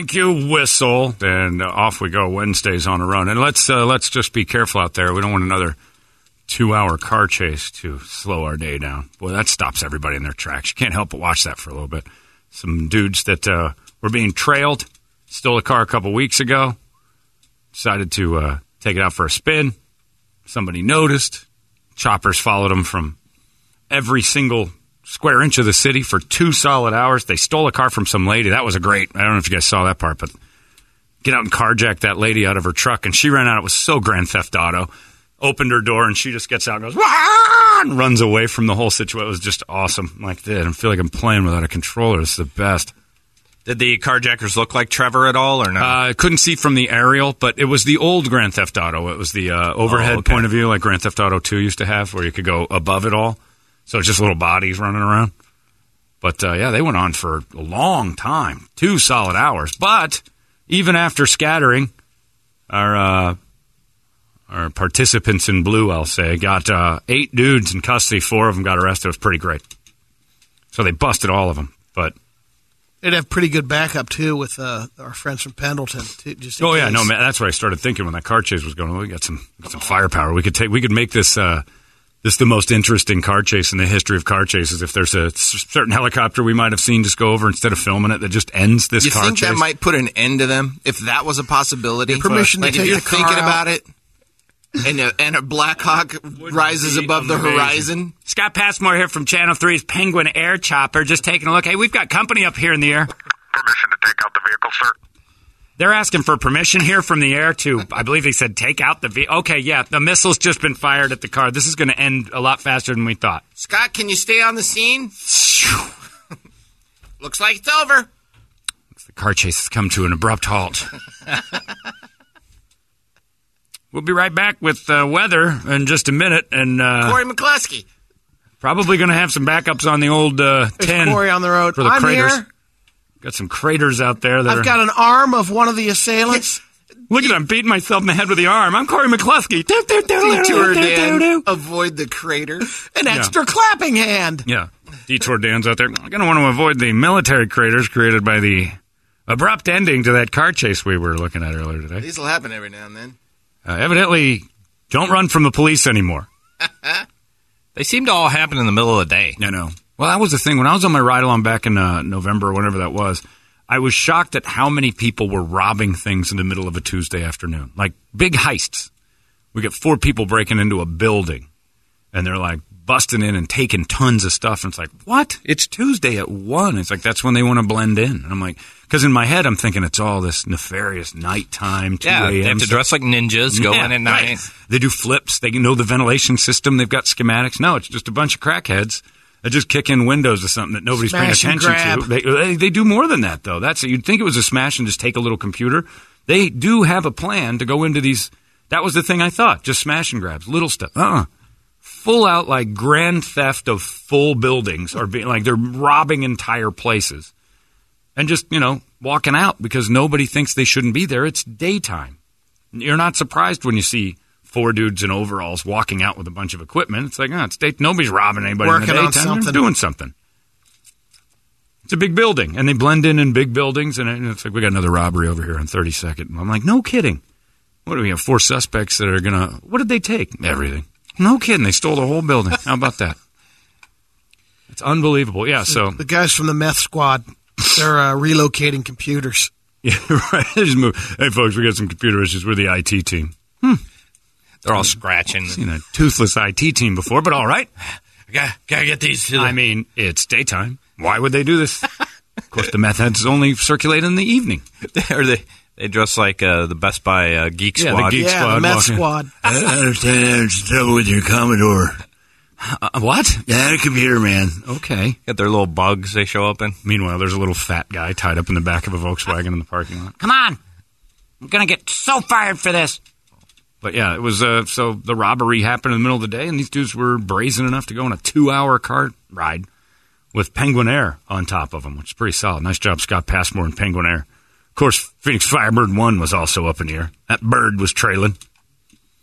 Thank you, whistle. And off we go. Wednesdays on a run. And let's just be careful out there. We don't want another 2-hour car chase to slow our day down. Boy, that stops everybody in their tracks. You can't help but watch that for a little bit. Some dudes that were being trailed, stole a car a couple weeks ago, decided to take it out for a spin. Somebody noticed. Choppers followed them from every single square inch of the city for 2 solid hours. They stole a car from some lady. That was a great. I don't know if you guys saw that part, but get out and carjack that lady out of her truck. And she ran out. It was so Grand Theft Auto. Opened her door, and she just gets out and goes, Wah! And runs away from the whole situation. It was just awesome. Like that. I feel like I'm playing without a controller. It's the best. Did the carjackers look like Trevor at all, or no? I couldn't see from the aerial, but it was the old Grand Theft Auto. It was the overhead point of view like Grand Theft Auto 2 used to have, where you could go above it all. So it's just little bodies running around. But, yeah, they went on for a long time, 2 solid hours. But even after scattering, our participants in blue, I'll say, got 8 dudes in custody. 4 of them got arrested. It was pretty great. So they busted all of them. But they'd have pretty good backup, too, with our friends from Pendleton. Just in case. No, man, that's what I started thinking when that car chase was going on. We got some firepower. We could make this the most interesting car chase in the history of car chases. If there's a certain helicopter we might have seen just go over instead of filming it, that just ends this car chase. You think that might put an end to them if that was a possibility? Permission to take if you're the car thinking out. about it, and a Black Hawk rises above the amazing. horizon. Scott Passmore here from Channel 3's Penguin Air Chopper, just taking a look. Hey, we've got company up here in the air. Permission to take out the vehicle, sir. They're asking for permission here from the air to, I believe they said, take out the vehicle. Okay, yeah, the missile's just been fired at the car. This is going to end a lot faster than we thought. Scott, can you stay on the scene? Looks like it's over. The car chase has come to an abrupt halt. We'll be right back with weather in just a minute. And Corey McCluskey. Probably going to have some backups on the old 10. Corey on the road. For the I'm craters. here. Got some craters out there. I've got an arm of one of the assailants. Look at I'm beating myself in the head with the arm. I'm Corey McCluskey. Detour Dan. Avoid the crater. An extra clapping hand. Yeah. Detour Dan's out there. I'm going to want to avoid the military craters created by the abrupt ending to that car chase we were looking at earlier today. These will happen every now and then. Evidently, don't run from the police anymore. They seem to all happen in the middle of the day. I know. Well, that was the thing. When I was on my ride-along back in November or whenever that was, I was shocked at how many people were robbing things in the middle of a Tuesday afternoon. Like big heists. We get 4 people breaking into a building, and they're like busting in and taking tons of stuff. And it's like, what? It's Tuesday at 1. It's like, that's when they want to blend in. And I'm like, because in my head, I'm thinking it's all this nefarious nighttime, 2 a.m. They have to dress like ninjas, go in at night. Right. They do flips. They know the ventilation system. They've got schematics. No, it's just a bunch of crackheads that just kick in windows or something that nobody's Smash paying and attention grab. to. They do more than that, though. You'd think it was a smash and just take a little computer. They do have a plan to go into these. That was the thing I thought. Just smash and grabs, little stuff. Full out like grand theft of full buildings, or being like they're robbing entire places, and just walking out because nobody thinks they shouldn't be there. It's daytime. You're not surprised when you see 4 dudes in overalls walking out with a bunch of equipment. It's like, it's day. Nobody's robbing anybody Working in the on daytime. something. They're doing something. It's a big building, and they blend in big buildings, and it's like, we got another robbery over here on 32nd. I'm like, no kidding. What do we have? 4 suspects that are going to... What did they take? Everything. No kidding. They stole the whole building. How about that? It's unbelievable. Yeah, so... The guys from the meth squad, they're relocating computers. Yeah, right. They just move. Hey, folks, we got some computer issues. We're the IT team. They're all scratching. Seen a toothless IT team before, but all right. Gotta get these. I mean, it's daytime. Why would they do this? Of course, the meth heads only circulate in the evening. They dress like the Best Buy Geek Squad. The Geek Squad. The meth squad. I understand there's trouble with your Commodore. What? Yeah, a computer, man. Okay. Got their little bugs they show up in. Meanwhile, there's a little fat guy tied up in the back of a Volkswagen in the parking lot. Come on. I'm going to get so fired for this. But yeah, it was, so the robbery happened in the middle of the day, and these dudes were brazen enough to go on a 2-hour car ride with Penguin Air on top of them, which is pretty solid. Nice job, Scott Passmore and Penguin Air. Of course, Phoenix Firebird 1 was also up in the air. That bird was trailing.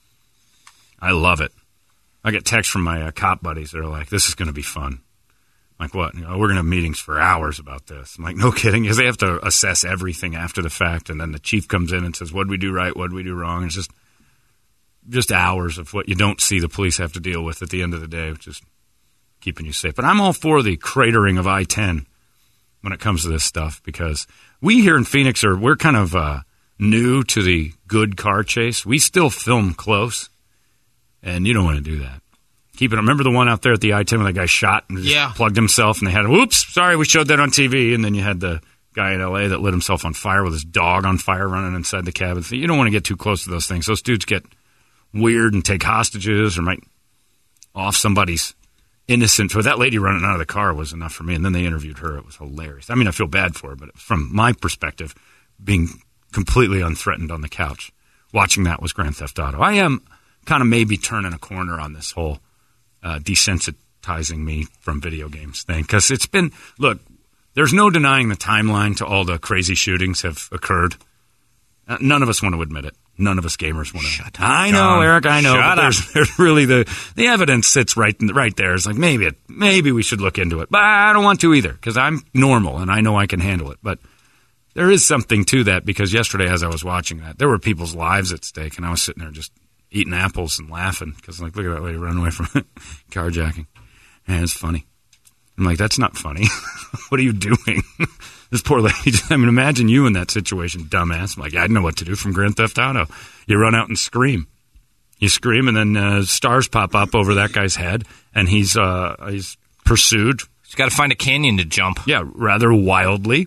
I love it. I get texts from my cop buddies that are like, this is going to be fun. Like, what? We're going to have meetings for hours about this. I'm like, no kidding, because they have to assess everything after the fact, and then the chief comes in and says, what did we do right, what did we do wrong? It's just hours of what you don't see the police have to deal with at the end of the day, which is keeping you safe. But I'm all for the cratering of I-10 when it comes to this stuff, because we here in Phoenix we're kind of new to the good car chase. We still film close, and you don't want to do that. Remember the one out there at the I-10 where that guy shot and just plugged himself, and they had, whoops, sorry, we showed that on TV, and then you had the guy in L.A. that lit himself on fire with his dog on fire running inside the cabin. So you don't want to get too close to those things. Those dudes get weird and take hostages or might off somebody's innocent. For that lady running out of the car was enough for me, and then they interviewed her. It was hilarious. I mean, I feel bad for her, but from my perspective, being completely unthreatened on the couch, watching that was Grand Theft Auto. I am kind of maybe turning a corner on this whole desensitizing me from video games thing, because it's been, look, there's no denying the timeline to all the crazy shootings have occurred. None of us want to admit it. None of us gamers want to. Shut up, I know, John. Eric, I know. Shut But up. there's really the evidence sits right there. It's like maybe we should look into it, but I don't want to either, because I'm normal and I know I can handle it. But there is something to that, because yesterday as I was watching that, there were people's lives at stake, and I was sitting there just eating apples and laughing because, like, look at that lady running away from carjacking. And it's funny. I'm like, that's not funny. What are you doing? This poor lady. I mean, imagine you in that situation, dumbass. I'm like, I know what to do from Grand Theft Auto. You run out and scream. You scream, and then stars pop up over that guy's head, and he's pursued. He's got to find a canyon to jump. Yeah, rather wildly.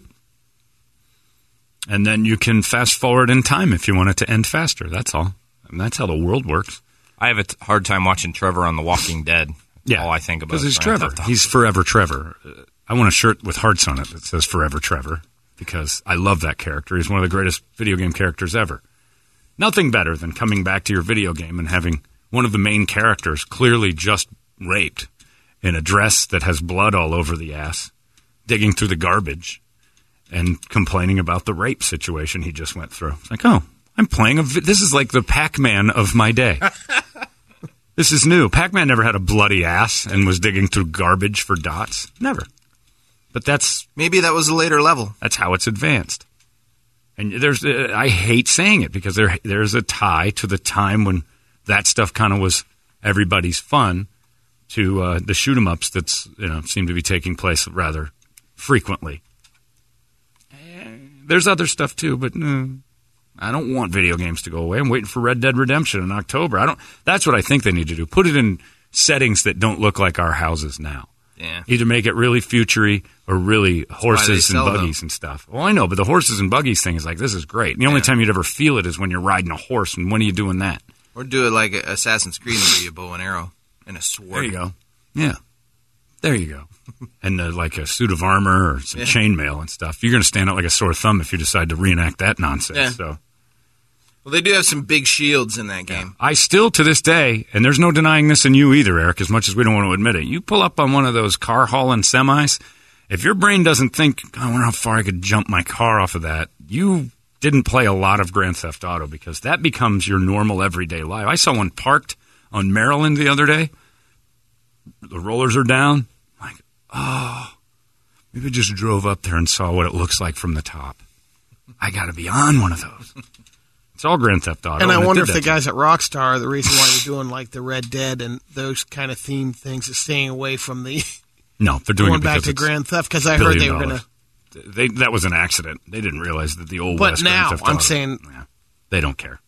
And then you can fast forward in time if you want it to end faster. That's all. And that's how the world works. I have a hard time watching Trevor on The Walking Dead. That's all I think about. Because he's Grand Trevor. Theft Auto. He's Forever Trevor. I want a shirt with hearts on it that says Forever Trevor, because I love that character. He's one of the greatest video game characters ever. Nothing better than coming back to your video game and having one of the main characters clearly just raped in a dress that has blood all over the ass, digging through the garbage and complaining about the rape situation he just went through. It's like, oh, I'm playing this is like the Pac-Man of my day. This is new. Pac-Man never had a bloody ass and was digging through garbage for dots. Never. But Maybe that was a later level. that's how it's advanced. And I hate saying it, because there's a tie to the time when that stuff kind of was everybody's fun, to the shoot 'em ups that's seem to be taking place rather frequently. There's other stuff too, but I don't want video games to go away. I'm waiting for Red Dead Redemption in October. That's what I think they need to do. Put it in settings that don't look like our houses now. Yeah. Either make it really futury or really horses and sell buggies and stuff. Well, I know, but the horses and buggies thing is like, this is great. And the only time you'd ever feel it is when you're riding a horse, and when are you doing that? Or do it like Assassin's Creed and give you a bow and arrow and a sword. There you go. Yeah. There you go. And like a suit of armor or some chainmail and stuff. You're going to stand out like a sore thumb if you decide to reenact that nonsense. Yeah. So Well, they do have some big shields in that game. I still, to this day, and there's no denying this in you either, Eric, as much as we don't want to admit it, you pull up on one of those car hauling semis, if your brain doesn't think, I wonder how far I could jump my car off of that, you didn't play a lot of Grand Theft Auto, because that becomes your normal everyday life. I saw one parked on Maryland the other day. The rollers are down. I'm like, oh, maybe I just drove up there and saw what it looks like from the top. I got to be on one of those. It's all Grand Theft Auto. And I wonder if the the guys at Rockstar, the reason why they're doing like the Red Dead and those kind of themed things is staying away from the No, they're doing going it back because to it's Grand Theft, because I heard they were going to. That was an accident. They didn't realize that the old But West now, Grand Theft I'm Auto, saying- they don't care.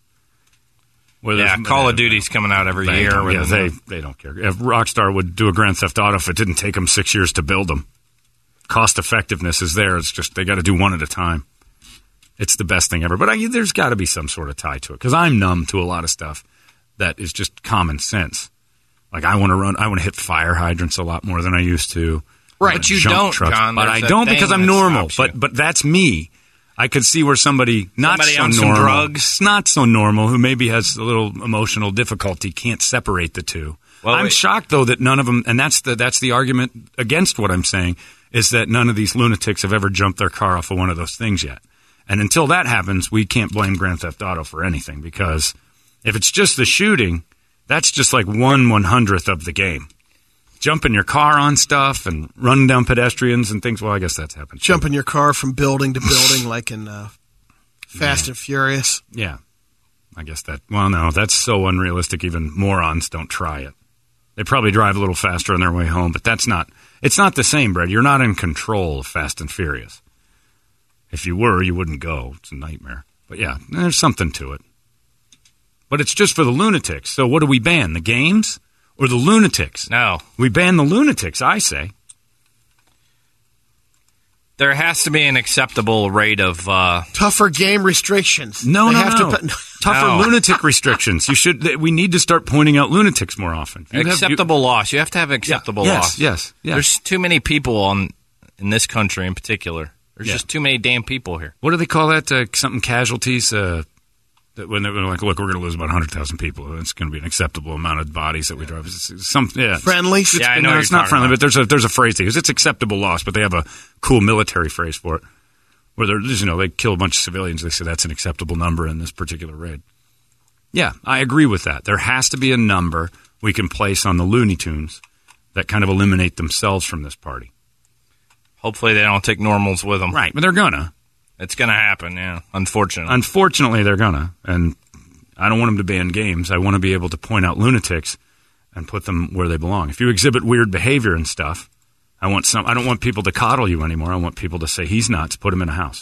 Call of Duty's coming out every year. They don't care. If Rockstar would do a Grand Theft Auto, if it didn't take them 6 years to build them, cost effectiveness is there. It's just they got to do one at a time. It's the best thing ever. But there's got to be some sort of tie to it, because I'm numb to a lot of stuff that is just common sense. Like I want to hit fire hydrants a lot more than I used to. Right, but you Jump don't, trucks. John. But There's I that don't thing because I'm that normal. stops you. But that's me. I could see where somebody not Somebody so on some normal, drugs. not so normal, who maybe has a little emotional difficulty, can't separate the two. Well, I'm shocked though that none of them, and that's the argument against what I'm saying, is that none of these lunatics have ever jumped their car off of one of those things yet. And until that happens, we can't blame Grand Theft Auto for anything, because if it's just the shooting, that's just like 1/100th of the game. jumping your car on stuff and running down pedestrians and things. Well, I guess that's happened. Jumping your car from building to building like in Fast and Furious. Yeah. I guess that, well, no, that's so unrealistic. Even morons don't try it. They probably drive a little faster on their way home, but it's not the same, Brad. You're not in control of Fast and Furious. If you were, you wouldn't go. It's a nightmare. But yeah, there's something to it. But it's just for the lunatics. So what do we ban? The games or the lunatics? No. We ban the lunatics, I say. There has to be an acceptable rate of... Tougher game restrictions. No. Tougher No. lunatic restrictions. We need to start pointing out lunatics more often. acceptable loss. You have to have acceptable loss. Yes. There's too many people in this country in particular. There's just too many damn people here. What do they call that? Something casualties? That when they're like, look, we're going to lose about 100,000 people. It's going to be an acceptable amount of bodies that we drive. Friendlies? Yeah, I know No, it's not friendly, but there's a phrase they use. It's acceptable loss, but they have a cool military phrase for it. Where they kill a bunch of civilians. They say that's an acceptable number in this particular raid. Yeah, I agree with that. There has to be a number we can place on the Looney Tunes that kind of eliminate themselves from this party. Hopefully they don't take normals with them. Right, but they're gonna. It's going to happen, yeah, unfortunately. Unfortunately, they're gonna. And I don't want them to ban games. I want to be able to point out lunatics and put them where they belong. If you exhibit weird behavior and stuff, I don't want people to coddle you anymore. I want people to say he's nuts. Put him in a house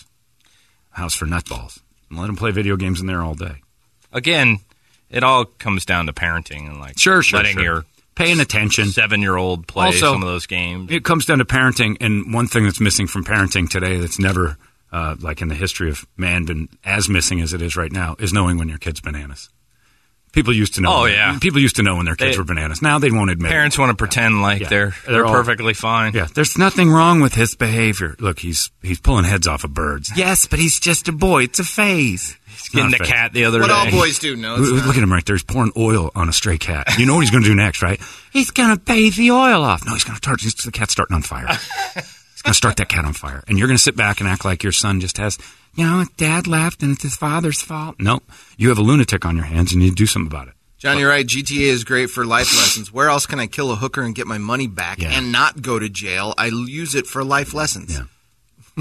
for nutballs, and let him play video games in there all day. Again, it all comes down to parenting and letting your paying attention 7-year-old play Also, some of those games. It comes down to parenting, and one thing that's missing from parenting today that's never, like in the history of man, been as missing as it is right now, is knowing when your kid's bananas. People used to know. Oh, yeah. People used to know when their kids were bananas. Now they won't admit Parents it. want to pretend like they're all perfectly fine. Yeah, there's nothing wrong with his behavior. Look, he's pulling heads off of birds. Yes, but he's just a boy. It's a phase. He's getting the cat the other What day. all boys do. No, it's Look not. at him right there. He's pouring oil on a stray cat. You know what he's going to do next, right? He's going to bathe the oil off. No, he's going to start. The cat's starting on fire. He's going to start that cat on fire. And you're going to sit back and act like your son just has, Dad left and it's his father's fault. Nope. You have a lunatic on your hands and you need to do something about it. John, you're right. GTA is great for life lessons. Where else can I kill a hooker and get my money back and not go to jail? I use it for life lessons. Yeah.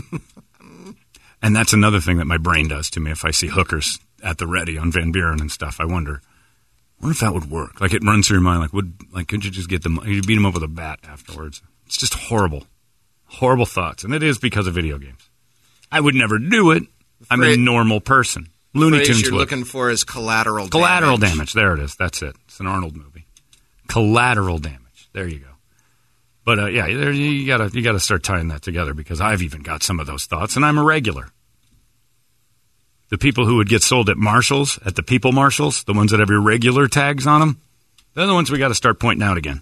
And that's another thing that my brain does to me. If I see hookers at the ready on Van Buren and stuff, I wonder if that would work. Like it runs through your mind. Could you just get them? You beat them up with a bat afterwards. It's just horrible thoughts, and it is because of video games. I would never do it. I'm a normal person. Looney Tunes. You're looking for is collateral damage. There it is. That's it. It's an Arnold movie. Collateral damage. There you go. But you gotta start tying that together because I've even got some of those thoughts, and I'm a regular. The people who would get sold at Marshalls, at the People Marshalls, the ones that have irregular tags on them, they're the ones we got to start pointing out again.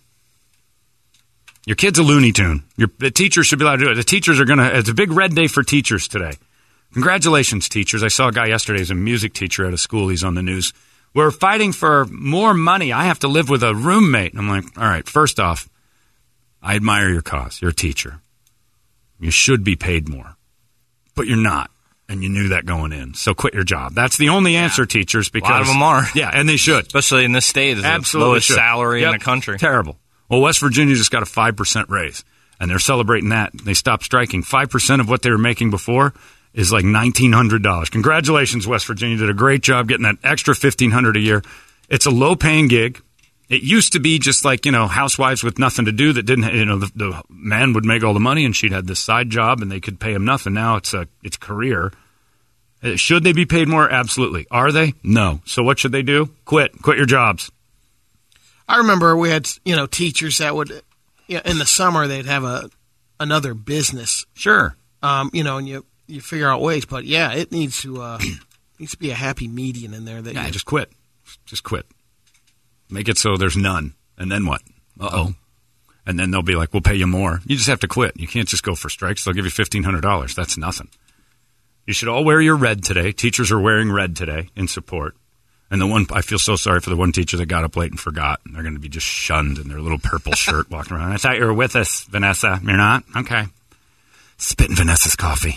Your kid's a Looney Tune. The teachers should be allowed to do it. The teachers are it's a big red day for teachers today. Congratulations, teachers. I saw a guy yesterday who's a music teacher at a school. He's on the news. We're fighting for more money. I have to live with a roommate. And I'm like, all right, first off, I admire your cause. You're a teacher. You should be paid more. But you're not. And you knew that going in. So quit your job. That's the only answer, teachers, because... A lot of them are. Yeah, and they should. Especially in this state. It's Absolutely the lowest should. salary in the country. Terrible. Well, West Virginia just got a 5% raise, and they're celebrating that. They stopped striking. 5% of what they were making before is like $1,900. Congratulations, West Virginia. You did a great job getting that extra $1,500 a year. It's a low-paying gig. It used to be just like, housewives with nothing to do that didn't, the man would make all the money, and she'd had this side job, and they could pay him nothing. Now it's career. Should they be paid more? Absolutely. Are they? No. So what should they do? Quit your jobs. I remember we had, teachers that would, in the summer they'd have another business. Sure. And you figure out ways, but it needs to be a happy median in there. Just quit. Just quit. Make it so there's none, and then what? Uh-oh. And then they'll be like, we'll pay you more. You just have to quit. You can't just go for strikes. They'll give you $1,500. That's nothing. You should all wear your red today. Teachers are wearing red today in support. And I feel so sorry for the one teacher that got up late and forgot. And they're going to be just shunned in their little purple shirt walking around. I thought you were with us, Vanessa. You're not? Okay. Spit in Vanessa's coffee.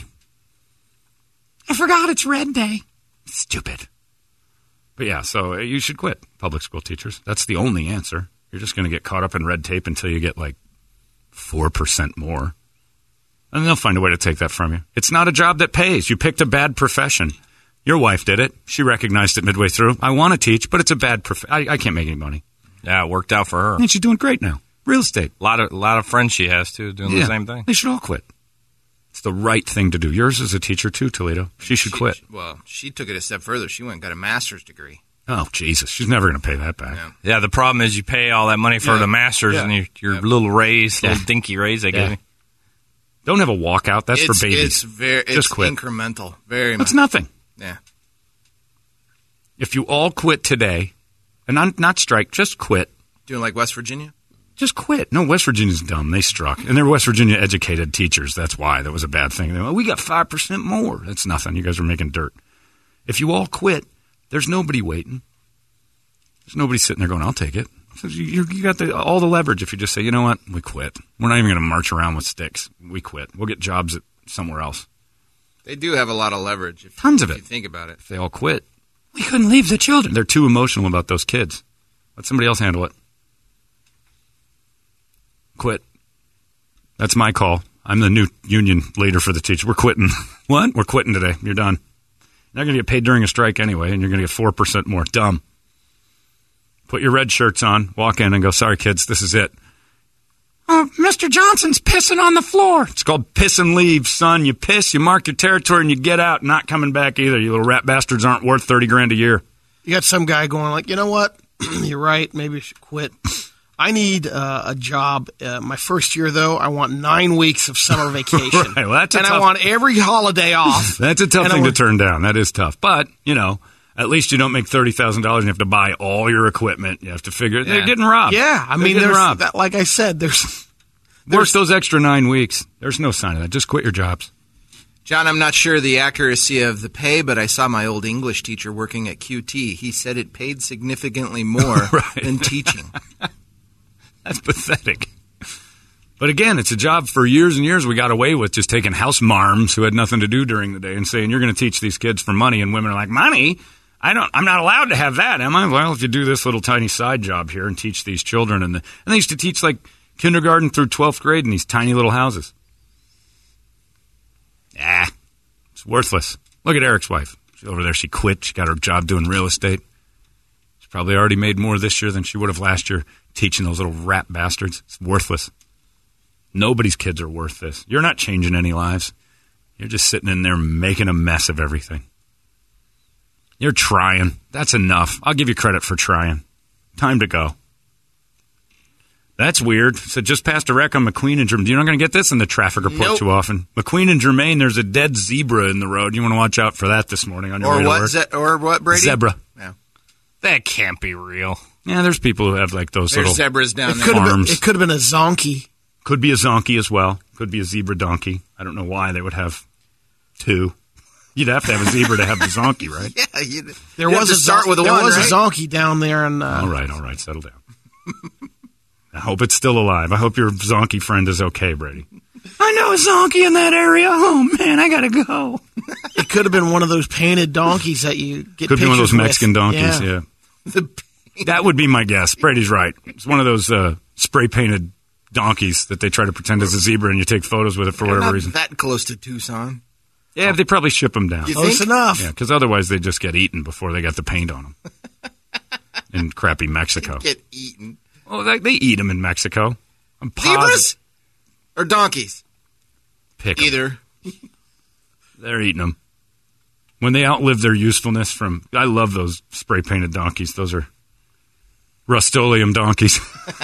I forgot it's red day. Stupid. But yeah, so you should quit, public school teachers. That's the only answer. You're just going to get caught up in red tape until you get like 4% more. And they'll find a way to take that from you. It's not a job that pays. You picked a bad profession. Your wife did it. She recognized it midway through. I want to teach, but it's a bad profession. I can't make any money. Yeah, it worked out for her. And she's doing great now. Real estate. A lot of friends she has, too, doing the same thing. They should all quit. It's the right thing to do. Yours is a teacher, too, Toledo. She should quit. Well, she took it a step further. She went and got a master's degree. Oh, Jesus. She's never going to pay that back. Yeah, the problem is you pay all that money for the masters and your little raise, little dinky raise they give you. Don't have a walkout. That's for babies. It's quit. Incremental. Very much. It's nothing. Yeah. If you all quit today, and not strike, just quit. Doing like West Virginia? Just quit. No, West Virginia's dumb. They struck. And they're West Virginia educated teachers. That's why. That was a bad thing. They went, we got 5% more. That's nothing. You guys are making dirt. If you all quit, there's nobody waiting. There's nobody sitting there going, I'll take it. So you got all the leverage if you just say, you know what, we quit. We're not even going to march around with sticks. We quit. We'll get jobs somewhere else. They do have a lot of leverage. Tons of it. If you think about it. If they all quit. We couldn't leave the children. They're too emotional about those kids. Let somebody else handle it. Quit. That's my call. I'm the new union leader for the teachers. We're quitting. What? We're quitting today. You're done. You're not going to get paid during a strike anyway, and you're going to get 4% more. Dumb. Put your red shirts on, walk in, and go, sorry, kids, this is it. Oh, Mr. Johnson's pissing on the floor. It's called piss and leave, son. You piss, you mark your territory, and you get out. Not coming back either. You little rat bastards aren't worth $30,000 a year. You got some guy going like, you know what? You're right. Maybe I should quit. I need a job. My first year, though, I want 9 weeks of summer vacation. Right, well, that's a and tough... I want every holiday off. That's a tough thing to turn down. That is tough. But, you know, at least you don't make $30,000 and you have to buy all your equipment. You have to figure they're getting robbed. Yeah, I mean, there's that, like I said, there's work those extra 9 weeks. There's no sign of that. Just quit your jobs. John, I'm not sure the accuracy of the pay, but I saw my old English teacher working at QT. He said it paid significantly more than teaching. That's pathetic. But again, it's a job for years and years we got away with just taking house marms who had nothing to do during the day and saying, you're going to teach these kids for money. And women are like, money? I'm not allowed to have that, am I? Well, if you do this little tiny side job here and teach these children. And they used to teach like kindergarten through 12th grade in these tiny little houses. It's worthless. Look at Eric's wife. She's over there. She quit. She got her job doing real estate. She's probably already made more this year than she would have last year teaching those little rat bastards. It's worthless. Nobody's kids are worth this. You're not changing any lives. You're just sitting in there making a mess of everything. You're trying. That's enough. I'll give you credit for trying. Time to go. That's weird. So just passed a wreck on McQueen and Germain. You're not going to get this in the traffic report too often. McQueen and Germain, there's a dead zebra in the road. You want to watch out for that this morning on your way to work. Or what, Brady? Zebra. Yeah. That can't be real. Yeah, there's people who have like those There's little zebras down there. farms. It could have been a zonkey. Could be a zonkey as well. Could be a zebra donkey. I don't know why they would have two. You'd have to have a zebra to have the zonkey, right? Yeah, There was a zonkey down there. And, All right. Settle down. I hope it's still alive. I hope your zonkey friend is okay, Brady. I know a zonkey in that area. Oh, man, I got to go. It could have been one of those painted donkeys that you get Could be one of those Mexican donkeys, yeah. That would be my guess. Brady's right. It's one of those spray-painted donkeys that they try to pretend is a zebra and you take photos with it for whatever reason. That close to Tucson. Yeah, they probably ship them down. Close enough. Yeah, because otherwise they just get eaten before they got the paint on them. In crappy Mexico. Get eaten. Oh, they eat them in Mexico. I'm Zebras? Or donkeys? Pick 'em. Either. They're eating them. When they outlive their usefulness I love those spray-painted donkeys. Those are Rust-Oleum donkeys.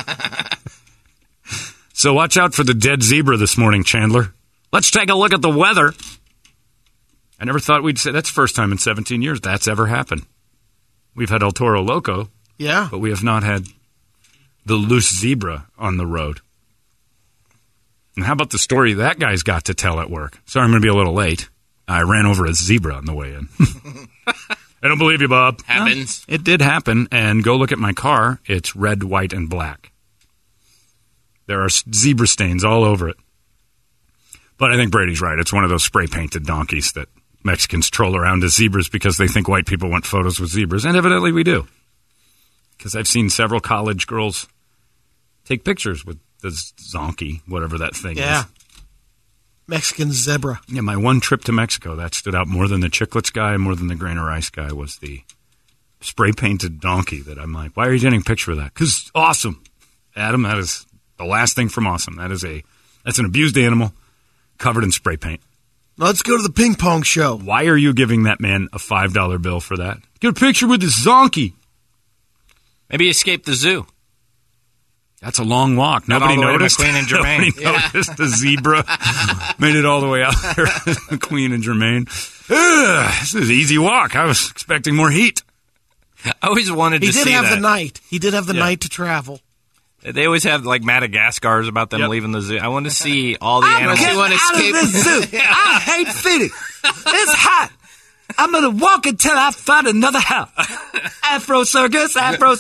So watch out for the dead zebra this morning, Chandler. Let's take a look at the weather. I never thought we'd say that's the first time in 17 years that's ever happened. We've had El Toro Loco. Yeah. But we have not had the loose zebra on the road. And how about the story that guy's got to tell at work? Sorry, I'm going to be a little late. I ran over a zebra on the way in. I don't believe you, Bob. Happens. It did happen, and go look at my car. It's red, white, and black. There are zebra stains all over it. But I think Brady's right. It's one of those spray-painted donkeys that Mexicans troll around as zebras because they think white people want photos with zebras, and evidently we do. Because I've seen several college girls take pictures with the zonkey, whatever that thing Yeah. is. Mexican zebra. Yeah, my one trip to Mexico, that stood out more than the chiclets guy, more than the grain of rice guy, was the spray-painted donkey that I'm like, why are you getting a picture of that? Because awesome. Adam, that is the last thing from awesome. That's an abused animal covered in spray paint. Let's go to the ping pong show. Why are you giving that man a $5 bill for that? Get a picture with this zonkey. Maybe he escaped the zoo. That's a long walk. Nobody all the way to noticed. McQueen and Germain. Nobody noticed the zebra. Made it all the way out there to McQueen and Germain. Ugh, this is an easy walk. I was expecting more heat. I always wanted to He see did have that. the night. He did have the night to travel. They always have like Madagascars about them Yep. leaving the zoo. I want to see all the Unless animals. you want to escape. Zoo. I hate feeding. It's hot. I'm going to walk until I find another house. Afro Circus.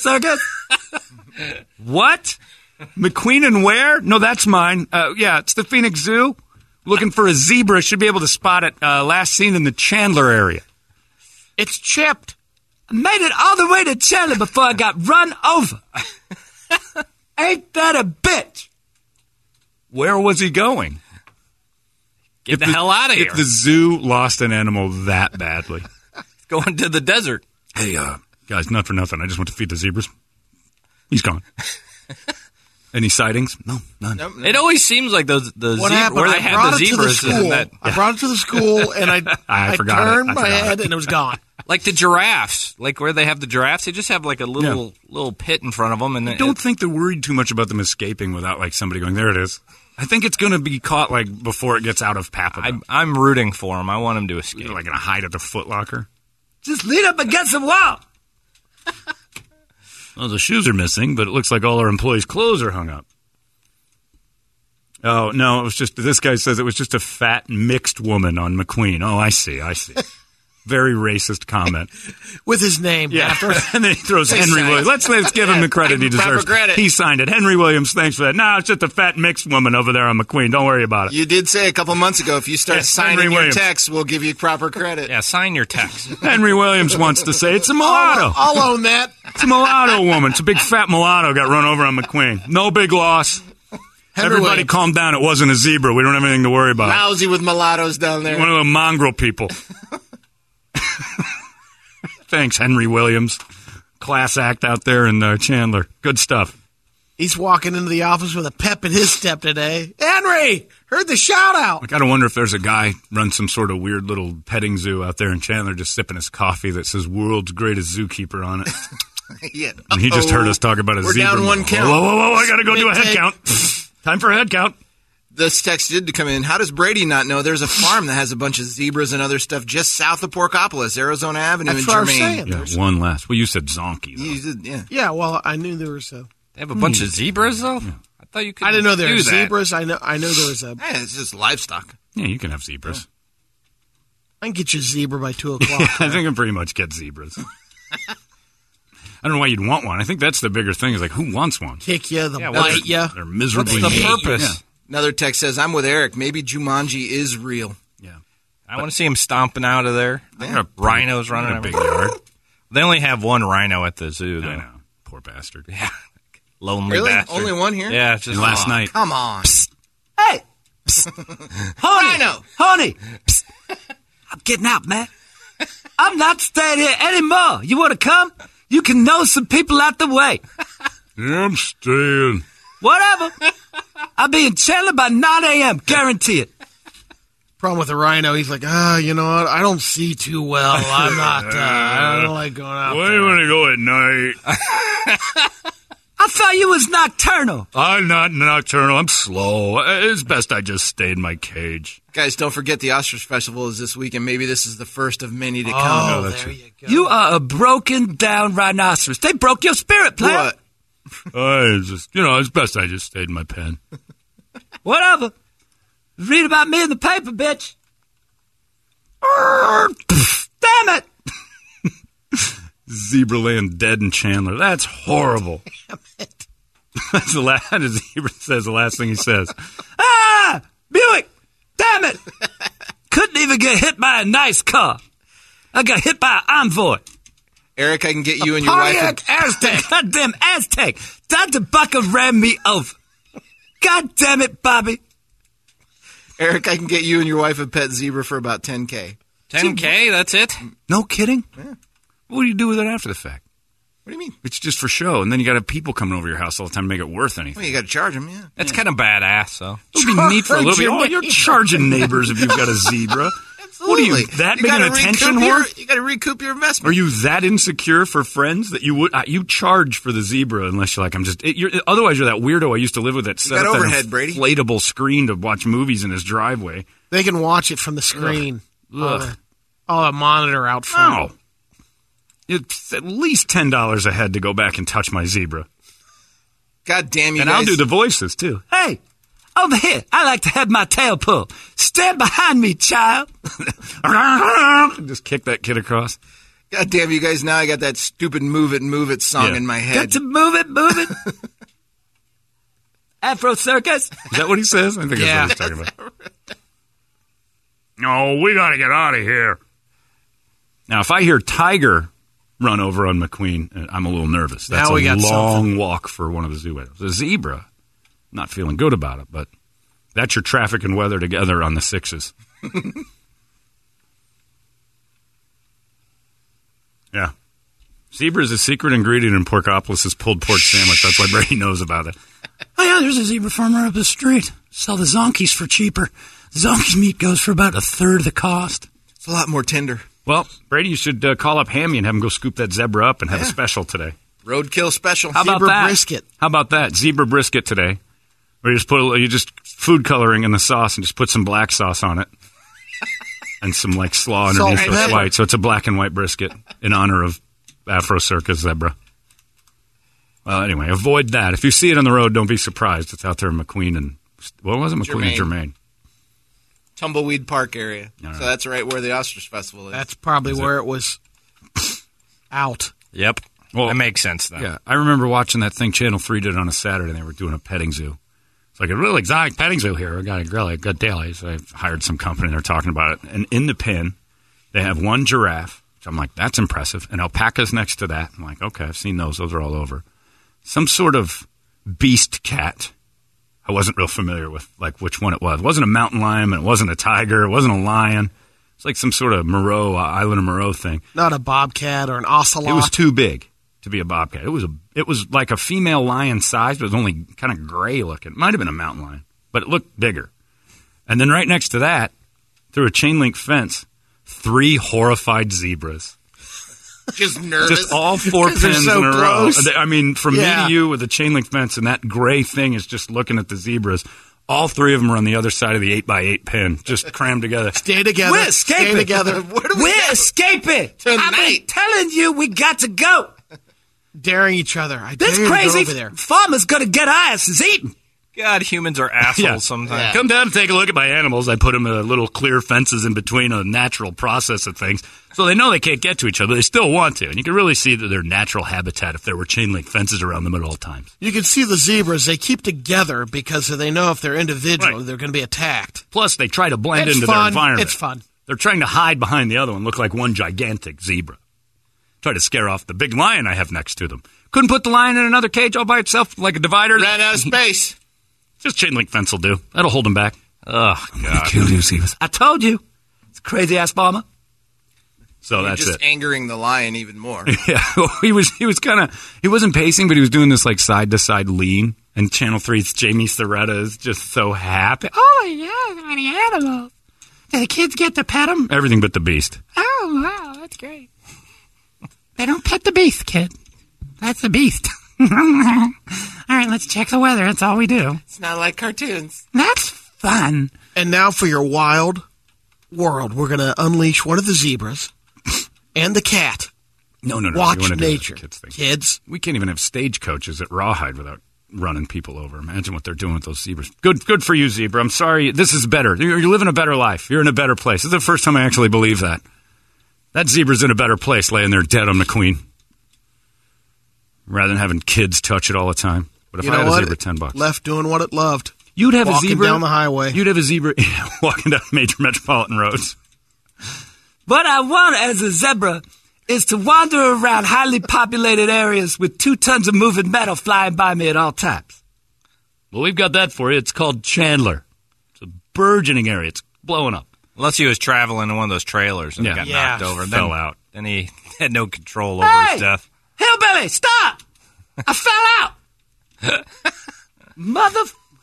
What? McQueen and where? No, that's mine. Yeah, it's the Phoenix Zoo. Looking for a zebra. Should be able to spot it. Last seen in the Chandler area. It's chipped. I made it all the way to Chandler before I got run over. Ain't that a bitch? Where was he going? Get the hell out of here. If the zoo lost an animal that badly. Going to the desert. Hey, guys, not for nothing. I just went to feed the zebras. He's gone. Any sightings? No, none. Nope, no. It always seems like the What zebra, happened? where they I have brought the it to the zebras. school. And that, I brought it to the school, and I forgot it. turned I my forgot head, it. and it was gone. like the giraffes, like where they have the giraffes, they just have like a little pit in front of them. And I don't think they're worried too much about them escaping without like somebody going, there it is. I think it's going to be caught like before it gets out of Papa. I'm rooting for them. I want them to escape. Like going to hide at the Foot Locker. Just lean up against the wall. Well, the shoes are missing, but it looks like all our employees' clothes are hung up. Oh, no, it was just, this guy says it was just a fat mixed woman on McQueen. Oh, I see. Very racist comment. With his name. Yeah, After and then he throws Henry Williams. Let's give him the credit he Proper deserves. credit. He signed it. Henry Williams, thanks for that. No, it's just a fat mixed woman over there on McQueen. Don't worry about it. You did say a couple months ago, if you start Yes, signing Henry your Williams. text, we'll give you proper credit. Yeah, sign your text. Henry Williams wants to say it's a mulatto. I'll own that. It's a mulatto woman. It's a big fat mulatto got run over on McQueen. No big loss. Henry Everybody Williams. calm down. It wasn't a zebra. We don't have anything to worry about. Lousy with mulattoes down there. One of the mongrel people. Thanks, Henry Williams. Class act out there in Chandler. Good stuff. He's walking into the office with a pep in his step today. Henry, heard the shout out. I gotta wonder if there's a guy runs some sort of weird little petting zoo out there in Chandler just sipping his coffee that says world's greatest zookeeper on it. Yeah. And he just heard us talk about a We're zebra. down one count. Whoa, I gotta go do a head Big count. Time for a head count. This text did come in. How does Brady not know there's a farm that has a bunch of zebras and other stuff just south of Porkopolis, Arizona Avenue That's in what I was Germain? saying. Yeah, one last. Well, you said zonkey, though. You did, yeah. Yeah, well, I knew there was a. They have a bunch of zebras, though? I thought you could. I didn't know there do were that. zebras. I know there was a. Hey, it's just livestock. Yeah, you can have zebras. I can get you a zebra by 2 o'clock. I think I pretty much get zebras. I don't know why you'd want one. I think that's the bigger thing is like, who wants one? Kick you, the Yeah, bite you. They're miserably What's the mean. purpose? Yeah. Another text says, I'm with Eric. Maybe Jumanji is real. Yeah. I want to see him stomping out of there. Yeah. Rhinos running Got a big everywhere. yard. They only have one rhino at the zoo, though. I know. Poor bastard. Yeah. Lonely Really? bastard. Only one here? Yeah, it's just Last night. Come on. Hey, honey, Rhino. honey. Psst. I'm getting out, man. I'm not staying here anymore. You want to come? You can know some people out the way. Yeah, I'm staying. Whatever. I'll be in Chandler by 9 a.m. Guarantee it. Problem with the rhino, he's like, you know what? I don't see too well. I'm not. I don't like going out. Why do there. you want to go at night? I thought you was nocturnal. I'm not nocturnal. I'm slow. It's best I just stay in my cage. Guys, don't forget the Ostrich Festival is this week, and maybe this is the first of many to come. Oh, that's there it. you go. You are a broken down rhinoceros. They broke your spirit, player. What? I just, it's best I just stayed in my pen. Whatever. Read about me in the paper, bitch. Damn it. Zebra laying dead in Chandler. That's horrible. That's the last. The zebra says the last thing he says. Ah! Buick! Damn it! Couldn't even get hit by a nice car. I got hit by an Envoy. Eric, I can get you and your wife. Pontiac Aztec. Goddamn Aztec. Dr. Bucker ran me over. God damn it, Bobby. Eric, I can get you and your wife a pet zebra for about $10K. $10K, that's it? No kidding? Yeah. What do you do with it after the fact? What do you mean? It's just for show, and then you got to have people coming over your house all the time to make it worth anything. Well, you got to charge them, yeah. That's kind of badass, though. It would be neat for a little bit. Oh, you're charging neighbors if you've got a zebra. What are you, that big an attention whore? You got to recoup your investment. Are you that insecure for friends that you would you charge for the zebra unless you're like otherwise you're that weirdo I used to live with that set got up overhead, that Brady. inflatable screen to watch movies in his driveway. They can watch it from the screen. A monitor out front. No. It's at least $10 a head to go back and touch my zebra. God damn you and guys. I'll do the voices too. Hey, over here. I like to have my tail pulled. Stand behind me, child. Just kick that kid across. God damn you guys. Now I got that stupid Move It song in my head. Got to move it. Afro Circus. Is that what he says? I think that's what he's talking about. No, we got to get out of here. Now, if I hear Tiger run over on McQueen, I'm a little nervous. That's now we a got long something. walk for one of the zoo animals. The zebra, not feeling good about it, but that's your traffic and weather together on the sixes. Yeah. Zebra is a secret ingredient in Porkopolis' pulled pork sandwich. That's why Brady knows about it. Oh, yeah, there's a zebra farmer up the street. Sell the zonkies for cheaper. Zonkies meat goes for about a third of the cost. It's a lot more tender. Well, Brady, you should call up Hammy and have him go scoop that zebra up and have a special today. Roadkill special. How about Zebra that? brisket. How about that? Zebra brisket today. Where you just food coloring in the sauce and just put some black sauce on it. And some like slaw underneath Salt with and white. So it's a black and white brisket in honor of Afro Circus zebra. Well, anyway, avoid that. If you see it on the road, don't be surprised. It's out there in McQueen and what was it? McQueen and Germain. Tumbleweed Park area. Right. So that's right where the Ostrich Festival is. That's probably where it was out. Yep. Well, that makes sense, then. Yeah, I remember watching that thing Channel 3 did on a Saturday. They were doing a petting zoo. It's like a real exotic petting zoo here. We got a grill, a good daily. So I hired some company. They're talking about it. And in the pen, they have one giraffe. So I'm like, that's impressive. And alpacas next to that. I'm like, okay, I've seen those. Those are all over. Some sort of beast cat. I wasn't real familiar with like which one it was. It wasn't a mountain lion. It wasn't a tiger. It wasn't a lion. It's like some sort of Moreau, Island of Moreau thing. Not a bobcat or an ocelot. It was too big to be a bobcat. It was like a female lion size, but it was only kind of gray looking. It might have been a mountain lion, but it looked bigger. And then right next to that, through a chain link fence, 3 horrified zebras. Just nervous. Just all 4 Because they're pins so in a close. row. I mean, from me Yeah. to you with a chain link fence, and that gray thing is just looking at the zebras. All 3 of them are on the other side of the 8x8 pin, just crammed together. Stay together. We're Stay escaping. together. We're escaping. I've been telling you we got to go. Daring each other. I This dare you to go crazy over there. farmer's going to get our asses eaten. God, humans are assholes Yeah. sometimes. Come down and take a look at my animals. I put them little clear fences in between a natural process of things. So they know they can't get to each other, but they still want to. And you can really see that their natural habitat if there were chain link fences around them at all times. You can see the zebras. They keep together because they know if they're individual, Right. they're going to be attacked. Plus, they try to blend It's into fun. their environment. It's fun. They're trying to hide behind the other one, look like one gigantic zebra. Try to scare off the big lion I have next to them. Couldn't put the lion in another cage all by itself like a divider. Ran out of space. Just chain link fence will do. That'll hold them back. Oh, God. Kill you, zebras. I told you. It's a crazy-ass farmer. So You're that's just it. angering the lion even more. Yeah, well, he wasn't pacing, but he was doing this like side to side lean. And Channel 3's Jamie Soretta is just so happy. Oh yeah, so many animals. Do the kids get to pet them? Everything but the beast. Oh, wow, that's great. They don't pet the beast, kid. That's the beast. All right, let's check the weather. That's all we do. It's not like cartoons. That's fun. And now for your wild world, we're going to unleash one of the zebras and the cat. No. We Watch wanna do the nature. kids thing. Kids. We can't even have stagecoaches at Rawhide without running people over. Imagine what they're doing with those zebras. Good for you, zebra. I'm sorry. This is better. You're living a better life. You're in a better place. This is the first time I actually believe that. That zebra's in a better place laying there dead on McQueen. Rather than having kids touch it all the time. But if You I know had a what? zebra, $10. Left doing what it loved. You'd have Walking a zebra down the highway. You'd have a zebra walking down major metropolitan roads. What I want as a zebra is to wander around highly populated areas with 2 tons of moving metal flying by me at all times. Well, we've got that for you. It's called Chandler. It's a burgeoning area. It's blowing up. Unless he was traveling in one of those trailers and got knocked over. Fell out. Then he had no control over his death. Hillbilly, stop! I fell out! Mother...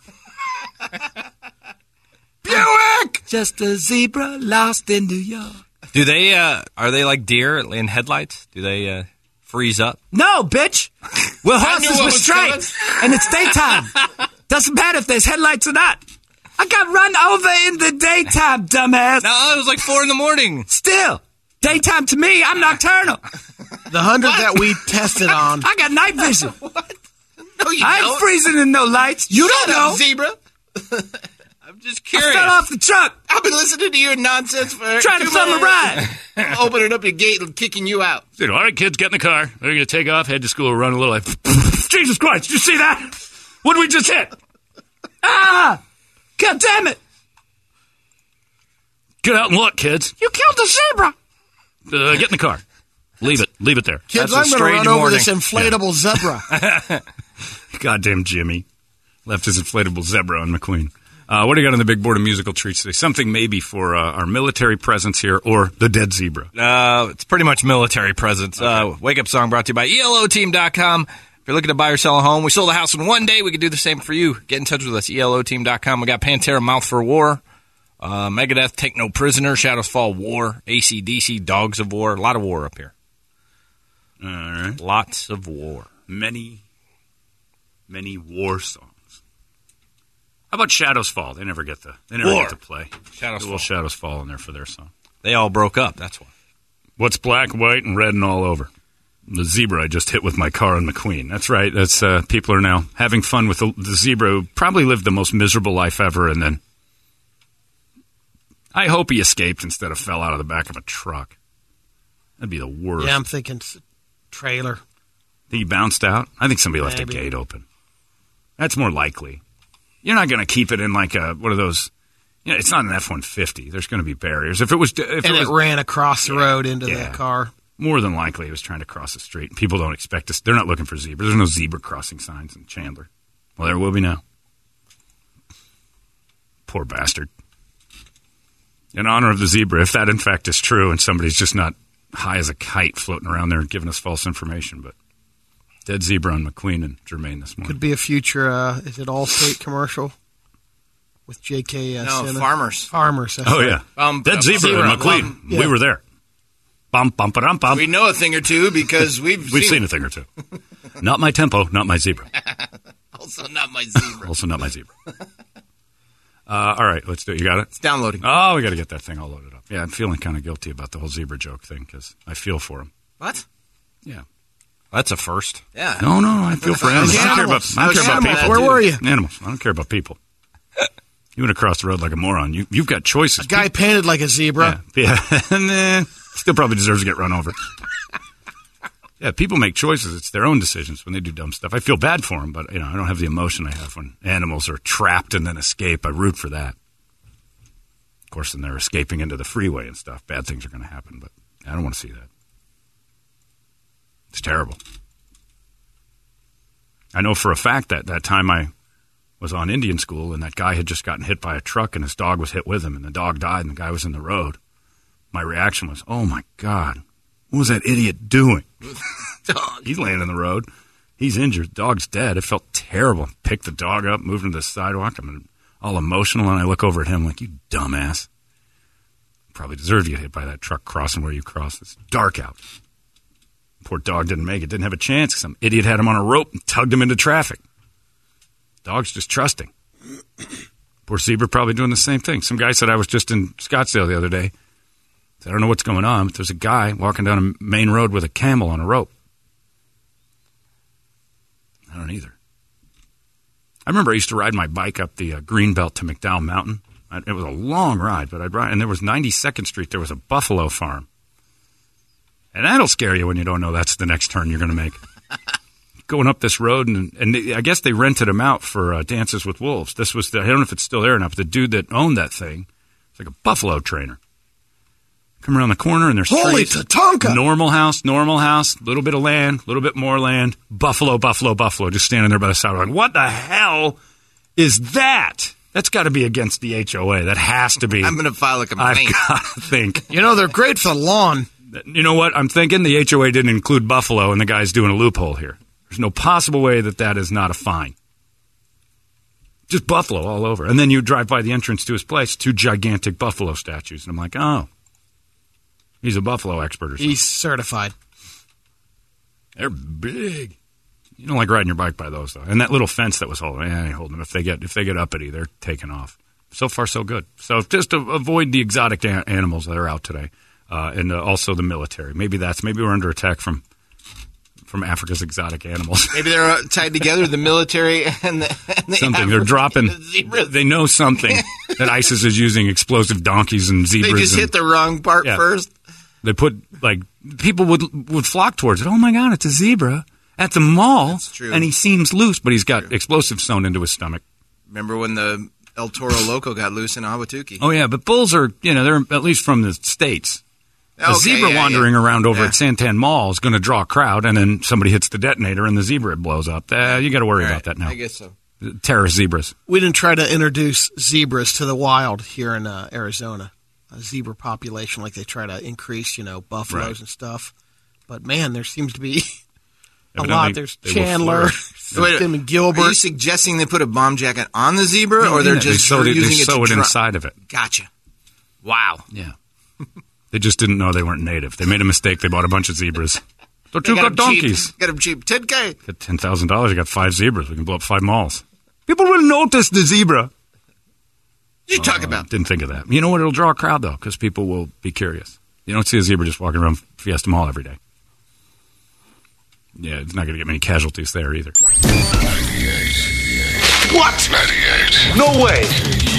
Buick! Just a zebra lost in New York. Do they, are they like deer in headlights? Do they freeze up? No, bitch! We're horses with stripes, and it's daytime. Doesn't matter if there's headlights or not. I got run over in the daytime, dumbass. No, it was like 4 a.m. Still, daytime to me, I'm nocturnal. The 100 that we tested on. I got night vision. What? No, you I ain't don't. freezing in no lights. You Shut don't up, know. zebra. I'm just I curious. fell off the truck I've been listening to your nonsense for trying to 2 film a minutes. ride. Opening up your gate and kicking you out. All right, kids, get in the car. They're going to take off, head to school, run a little. Jesus Christ, did you see that? What did we just hit? Ah! God damn it! Get out and look, kids. You killed the zebra! Get in the car. Leave it there. Kids, That's a I'm going to strange run over morning. this inflatable zebra. Goddamn Jimmy. Left his inflatable zebra on McQueen. What do you got on the big board of musical treats today? Something maybe for our military presence here or the dead zebra. It's pretty much military presence. Wake Up Song brought to you by ELOteam.com. If you're looking to buy or sell a home, we sold a house in one day. We could do the same for you. Get in touch with us, ELOteam.com. We got Pantera, Mouth for War, Megadeth, Take No Prisoner, Shadows Fall, War, AC/DC, Dogs of War. A lot of war up here. All right. Lots of war. Many war songs. How about Shadows Fall? They never get to play. Shadows A little Fall. Shadows Fall in there for their song. They all broke up, that's why. What's black, white, and red and all over? The zebra I just hit with my car on McQueen. That's right. That's people are now having fun with the zebra who probably lived the most miserable life ever, and then I hope he escaped instead of fell out of the back of a truck. That'd be the worst. Yeah, I'm thinking trailer. He bounced out? I think somebody left a Maybe. gate open. That's more likely. You're not going to keep it in like one of those. You know, it's not an F-150. There's going to be barriers. If it was, It ran across the road into the car. more than likely he was trying to cross the street. People don't expect us. They're not looking for zebras. There's no zebra crossing signs in Chandler. Well, there will be now. Poor bastard. In honor of the zebra, if that in fact is true, and somebody's just not high as a kite floating around there and giving us false information, but dead zebra on McQueen and Jermaine this morning. Could be a future, is it Allstate commercial? With J.K. No, Simmons? Farmers. Farmers. That's Oh, right. yeah. Dead zebra and McQueen. yeah. We were there. Bum, bum, ba-dum, bum. We know a thing or two because we've seen a thing or two. Not my tempo, not my zebra. Also not my zebra. Also not my zebra. All right, let's do it. You got it? It's downloading. Oh, we got to get that thing all loaded up. Yeah, I'm feeling kind of guilty about the whole zebra joke thing because I feel for him. What? Yeah. That's a first. Yeah. No, I feel for animals. I don't care about, I don't care about people. Where were you? Animals. I don't care about people. You went across the road like a moron. You've got choices. Guy painted like a zebra. Yeah. And still probably deserves to get run over. Yeah, people make choices. It's their own decisions when they do dumb stuff. I feel bad for them, but I don't have the emotion I have when animals are trapped and then escape. I root for that. Of course, then they're escaping into the freeway and stuff. Bad things are going to happen, but I don't want to see that. It's terrible. I know for a fact that that time I was on Indian school and that guy had just gotten hit by a truck and his dog was hit with him and the dog died and the guy was in the road. My reaction was, oh my God, what was that idiot doing? He's laying in the road. He's injured. Dog's dead. It felt terrible. Picked the dog up, moved him to the sidewalk. I'm all emotional and I look over at him like, you dumbass. Probably deserved to get hit by that truck crossing where you crossed. It's dark out. Poor dog didn't make it. Didn't have a chance. Some idiot had him on a rope and tugged him into traffic. Dog's just trusting. Poor zebra probably doing the same thing. Some guy said I was just in Scottsdale the other day. I don't know what's going on, but there's a guy walking down a main road with a camel on a rope. I don't either. I remember I used to ride my bike up the Greenbelt to McDowell Mountain. It was a long ride, but I'd ride, and there was 92nd Street. There was a buffalo farm. And that'll scare you when you don't know that's the next turn you're going to make. Going up this road, and I guess they rented him out for Dances with Wolves. This was I don't know if it's still there or not, but the dude that owned that thing was like a buffalo trainer. Come around the corner and there's Holy Tatanka! Normal house, little bit of land, little bit more land. Buffalo, just standing there by the side. Like, what the hell is that? That's got to be against the HOA. That has to be. I'm going to file a complaint. I've got to think. They're great for the lawn. You know what? I'm thinking the HOA didn't include buffalo, and the guy's doing a loophole here. There's no possible way that is not a fine. Just buffalo all over. And then you drive by the entrance to his place, 2 gigantic buffalo statues. And I'm like, oh, he's a buffalo expert or something. He's certified. They're big. You don't like riding your bike by those, though. And that little fence that was holding, I ain't holding them. If they get uppity, they're taking off. So far, so good. So just to avoid the exotic animals that are out today, and also the military. Maybe we're under attack from Africa's exotic animals. Maybe they're tied together, the military and the something. They're dropping. They know something that ISIS is using explosive donkeys and zebras. They just hit the wrong part first. They put people would flock towards it. Oh my God, it's a zebra at the mall. That's true. And he seems loose, but he's got explosives sewn into his stomach. Remember when the El Toro Loco got loose in Ahwatukee? Oh yeah, but bulls are they're at least from the States. A zebra wandering around over at Santan Mall is going to draw a crowd, and then somebody hits the detonator and the zebra blows up. You got to worry about that now. I guess so. Terrorist zebras. We didn't try to introduce zebras to the wild here in Arizona. A zebra population, like they try to increase, buffaloes and stuff. But man, there seems to be a lot. There's Chandler, Tim and Gilbert. Are you suggesting they put a bomb jacket on the zebra, or they're just using it to sew it inside of it? Gotcha. Wow. Yeah. They just didn't know they weren't native. They made a mistake. They bought a bunch of zebras. They're two good donkeys. Got them cheap. $10K. Got $10,000. You got 5 zebras. We can blow up 5 malls. People will notice the zebra. You talk about. Didn't think of that. You know what? It'll draw a crowd, though, because people will be curious. You don't see a zebra just walking around Fiesta Mall every day. Yeah, it's not going to get many casualties there either. 98. What? 98. No way.